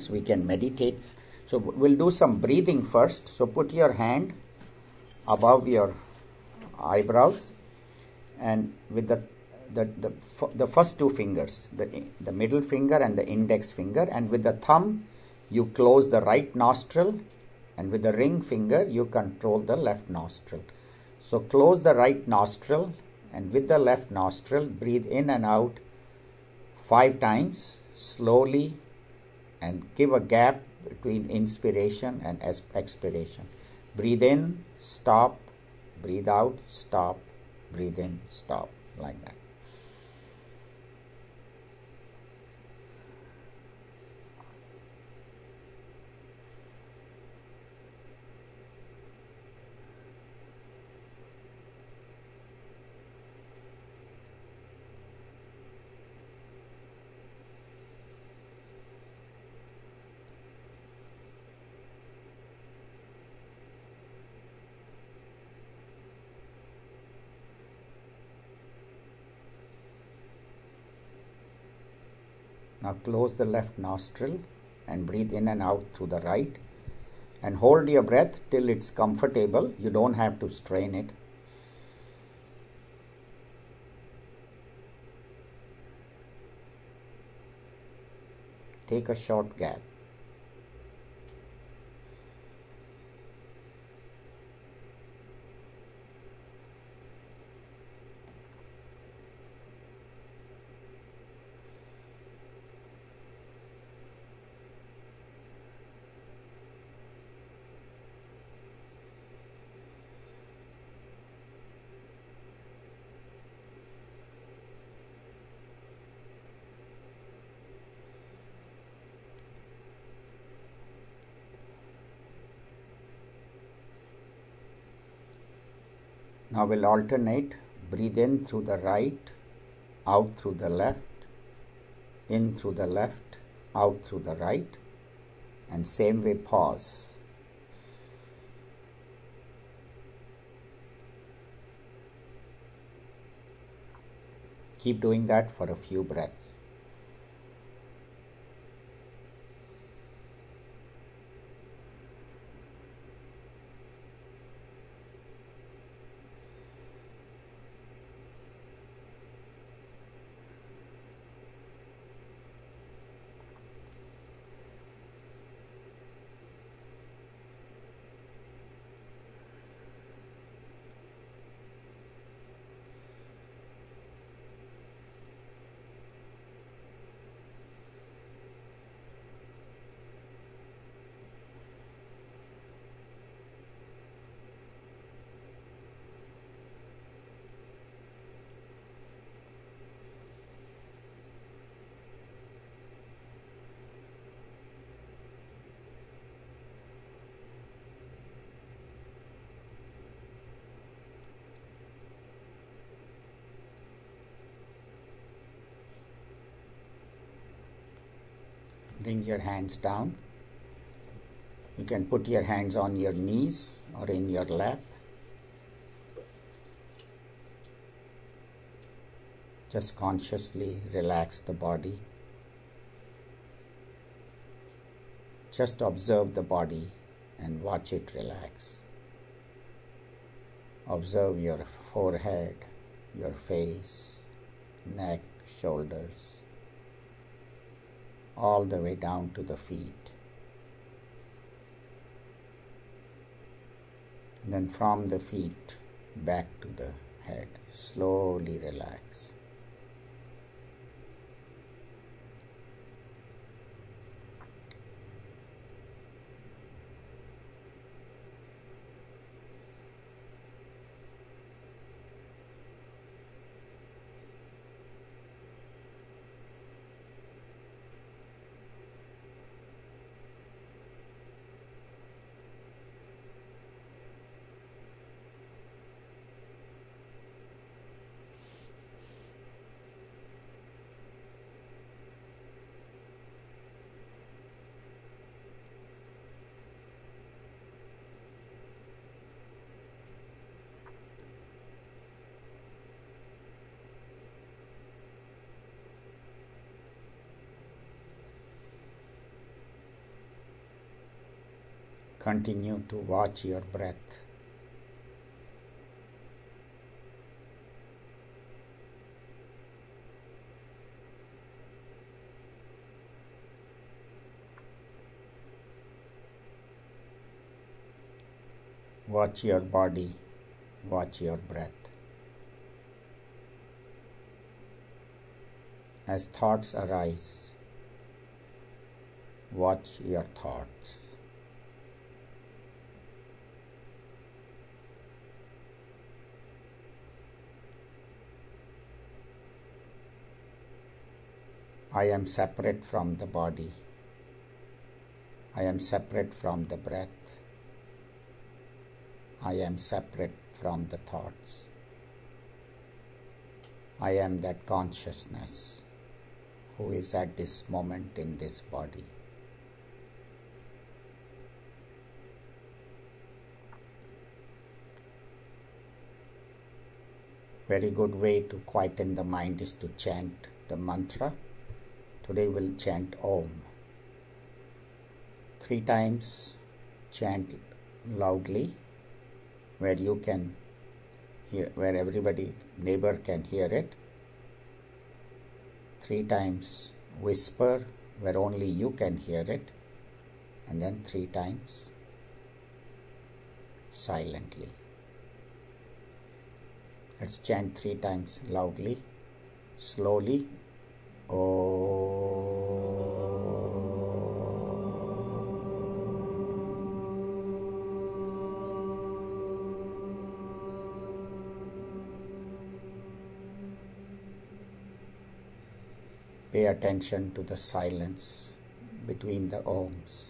we can meditate. So we'll do some breathing first. So put your hand above your eyebrows, and with the first two fingers, the middle finger and the index finger, and with the thumb you close the right nostril, and with the ring finger you control the left nostril. So close the right nostril, and with the left nostril breathe in and out 5 times slowly, and give a gap between inspiration and expiration. Breathe in, stop, breathe out, stop, breathe in, stop, like that. Now close the left nostril and breathe in and out through the right, and hold your breath till it's comfortable. You don't have to strain it. Take a short gap. Now we'll alternate. Breathe in through the right, out through the left, in through the left, out through the right, and same way pause. Keep doing that for a few breaths. Bring your hands down. You can put your hands on your knees or in your lap. Just consciously relax the body. Just observe the body and watch it relax. Observe your forehead, your face, neck, shoulders, all the way down to the feet. And then from the feet back to the head. Slowly relax. Continue to watch your breath. Watch your body, watch your breath. As thoughts arise, watch your thoughts. I am separate from the body. I am separate from the breath. I am separate from the thoughts. I am that consciousness who is at this moment in this body. Very good way to quieten the mind is to chant the mantra. Today we'll chant Om. 3 times chant loudly where you can hear, where everybody, neighbor can hear it. 3 times whisper where only you can hear it, and then 3 times silently. Let's chant 3 times loudly, slowly. Pay attention to the silence between the Oms.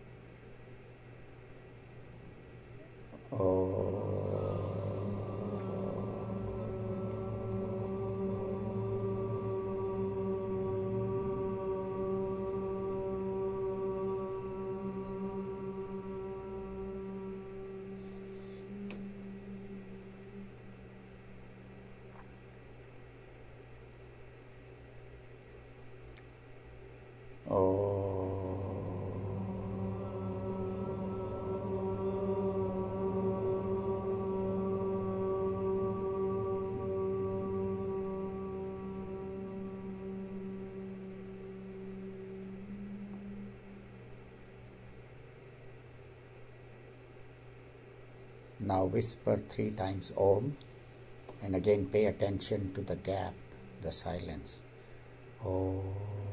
Now whisper 3 times Om, and again pay attention to the gap, the silence. Om.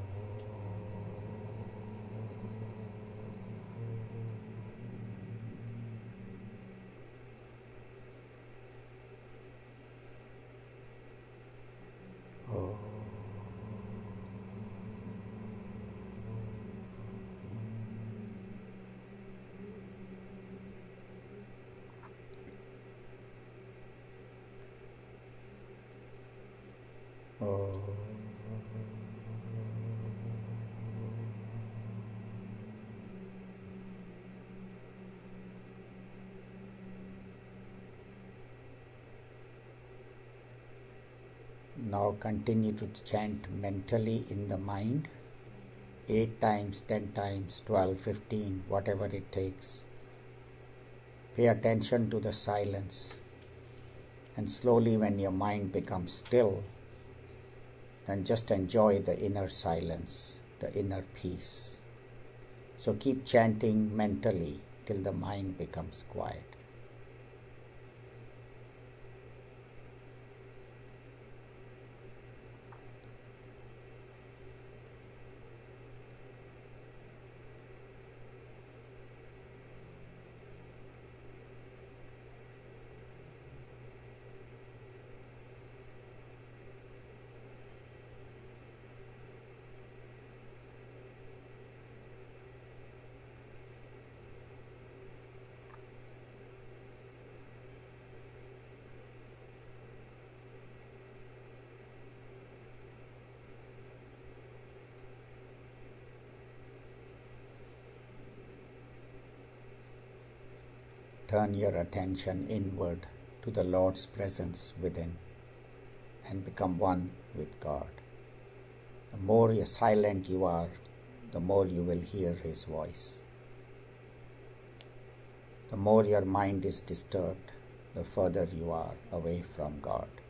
Now continue to chant mentally in the mind 8 times, 10 times, 12, 15, whatever it takes. Pay attention to the silence, and slowly when your mind becomes still, then just enjoy the inner silence, the inner peace. So keep chanting mentally till the mind becomes quiet. Turn your attention inward to the Lord's presence within and become one with God. The more silent you are, the more you will hear His voice. the more your mind is disturbed, the further you are away from God.